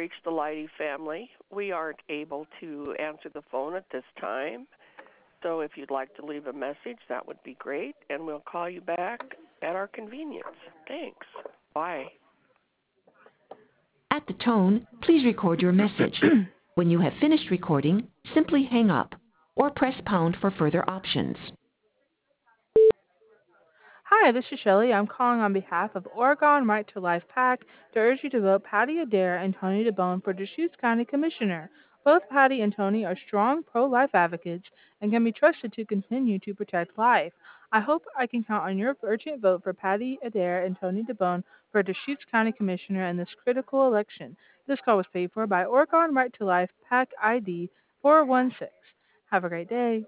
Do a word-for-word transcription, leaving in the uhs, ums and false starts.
reached the Leidy family. We aren't able to answer the phone at this time. So if you'd like to leave a message, that would be great, and we'll call you back at our convenience. Thanks. Bye. At the tone, please record your message. When you have finished recording, simply hang up or press pound for further options. Hi, this is Shelley. I'm calling on behalf of Oregon Right to Life PAC to urge you to vote Patty Adair and Tony DeBone for Deschutes County Commissioner. Both Patty and Tony are strong pro-life advocates and can be trusted to continue to protect life. I hope I can count on your urgent vote for Patty Adair and Tony DeBone for Deschutes County Commissioner in this critical election. This call was paid for by Oregon Right to Life PAC I D four one six. Have a great day.